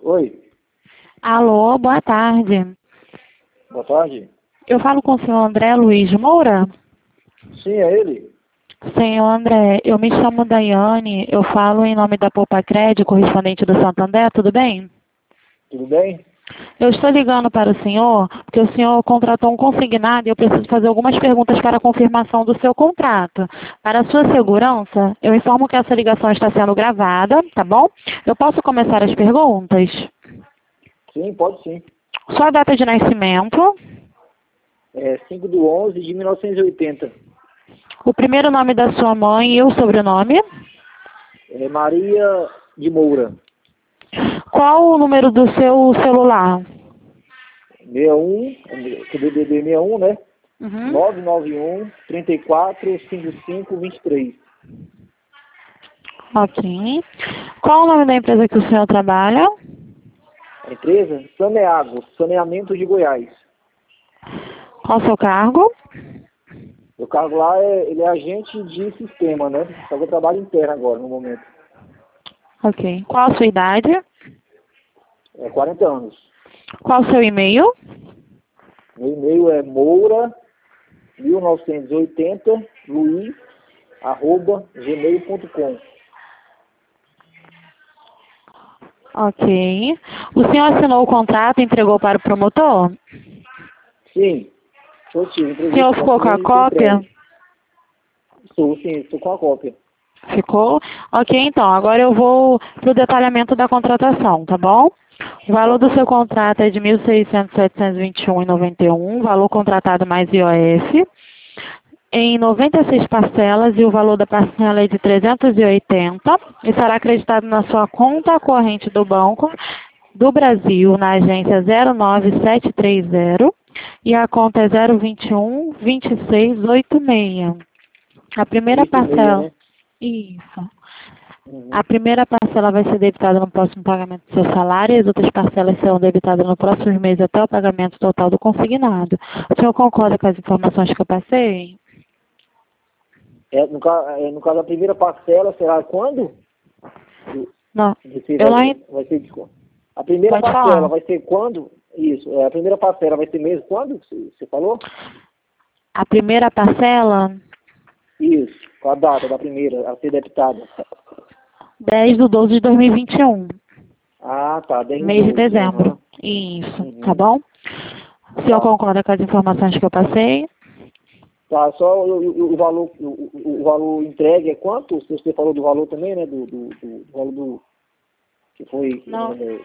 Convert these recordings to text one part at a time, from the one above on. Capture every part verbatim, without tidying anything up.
Oi, Alô, boa tarde. boa tarde. Eu falo com o senhor André Luiz Moura? Sim, é ele? Senhor André, eu me chamo Daiane, eu falo em nome da Poupa Crédito, correspondente do Santander, tudo bem? Tudo bem? Eu estou ligando para o senhor, porque o senhor contratou um consignado e eu preciso fazer algumas perguntas para a confirmação do seu contrato. Para a sua segurança, eu informo que essa ligação está sendo gravada, tá bom? Eu posso começar as perguntas? Sim, pode sim. Sua data de nascimento, É cinco de onze de mil novecentos e oitenta. o primeiro nome da sua mãe e o sobrenome. É Maria de Moura. Qual o número do seu celular? sessenta e um, D D D sessenta e um, né? Uhum. nove nove um, trinta e quatro, cinquenta e cinco, vinte e três. Ok. Qual o nome da empresa que o senhor trabalha? A empresa Saneago, Saneamento de Goiás. Qual o seu cargo? O cargo lá é, ele é agente de sistema, né? Só que eu trabalho interno agora, no momento. Ok. Qual a sua idade? É quarenta anos. Qual o seu e-mail? Meu e-mail é moura mil novecentos e oitenta luiz arroba gmail ponto com. Ok. O senhor assinou o contrato e entregou para o promotor? Sim, estou tive O entrevista, senhor já ficou com a assinei e foi cópia? entregue. Estou, sim, estou com a cópia. Ficou? Ok, então. Agora eu vou para o detalhamento da contratação, tá bom? O valor Tá. do seu contrato é de mil setecentos e vinte e um reais e noventa e um centavos, valor contratado mais I O F, em noventa e seis parcelas e o valor da parcela é de trezentos e oitenta e será acreditado na sua conta corrente do Banco do Brasil, na agência zero nove sete três zero e a conta é zero vinte e um, vinte e seis, oitenta e seis. A primeira oito e meia, parcela, né? isso. A Uhum. primeira parcela vai ser debitada no próximo pagamento do seu salário e as outras parcelas serão debitadas no próximo mês até o pagamento total do consignado. O senhor concorda com as informações que eu passei? É, no, ca- é, no caso, a primeira parcela será quando? Não, Você eu vai, não en- vai ser de quando? A primeira Pode parcela falar. vai ser quando? Isso, é, a primeira parcela vai ser mesmo quando? Você você falou? A primeira parcela, Isso, com a data da primeira a ser debitada. dez de doze de dois mil e vinte e um, Ah, tá, dez de mês de doze. dezembro. Aham. Isso, tá Uhum. bom? O senhor Tá. concorda com as informações que eu passei? Tá, só o, o, o valor, o, o- o valor entregue é quanto? Você falou do valor também, né? Do, do, do, do valor do que foi. Não, É,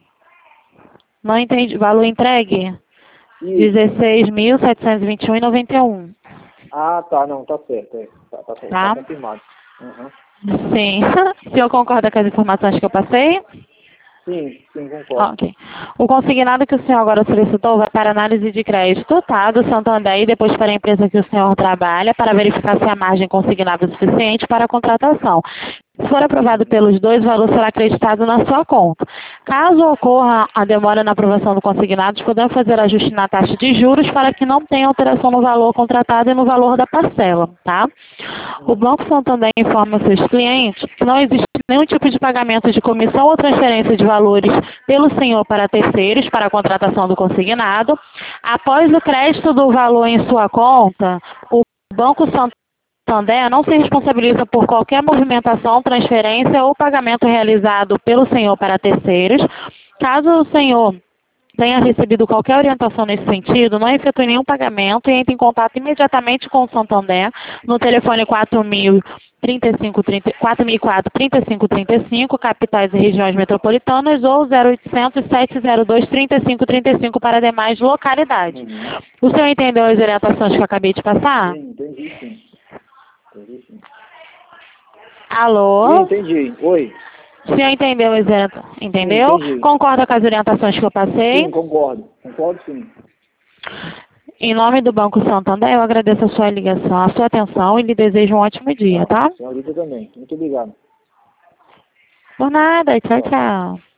não entendi. Valor entregue? isso. dezesseis mil setecentos e vinte e um reais e noventa e um centavos. Ah, tá, não, tá certo. É. Tá, tá, tá Tá? confirmado. Uhum. Sim. O senhor concorda com as informações que eu passei? Sim, sim, concordo. Ok. O consignado que o senhor agora solicitou vai para análise de crédito, tá? Do Santander e depois para a empresa que o senhor trabalha para verificar se a margem consignada é suficiente para a contratação. Se for aprovado pelos dois, o valor será acreditado na sua conta. Caso ocorra a demora na aprovação do consignado, podemos fazer ajuste na taxa de juros para que não tenha alteração no valor contratado e no valor da parcela, tá? O Banco Santander informa seus clientes que não existe nenhum tipo de pagamento de comissão ou transferência de valores pelo senhor para terceiros para a contratação do consignado. Após o crédito do valor em sua conta, o Banco Santander Santander não se responsabiliza por qualquer movimentação, transferência ou pagamento realizado pelo senhor para terceiros. Caso o senhor tenha recebido qualquer orientação nesse sentido, não efetue nenhum pagamento e entre em contato imediatamente com o Santander no telefone quatro mil, trinta e cinco, trinta, quatro mil e quatro, trinta e cinco trinta e cinco, capitais e regiões metropolitanas, ou zero oitocentos, sete zero dois, trinta e cinco trinta e cinco para demais localidades. Uhum. O senhor entendeu as orientações que eu acabei de passar? Sim, entendi sim. Entendi sim. Sim, Alô? entendi. Oi. O senhor entendeu, as orienta- Sim, entendeu? entendi. Concorda com as orientações que eu passei? Sim, concordo. Concordo sim. Em nome do Banco Santander, eu agradeço a sua ligação, a sua atenção e lhe desejo um ótimo dia, Tá. tá? Senhorita também. Muito obrigado. Por nada, tchau, Tchau. tchau.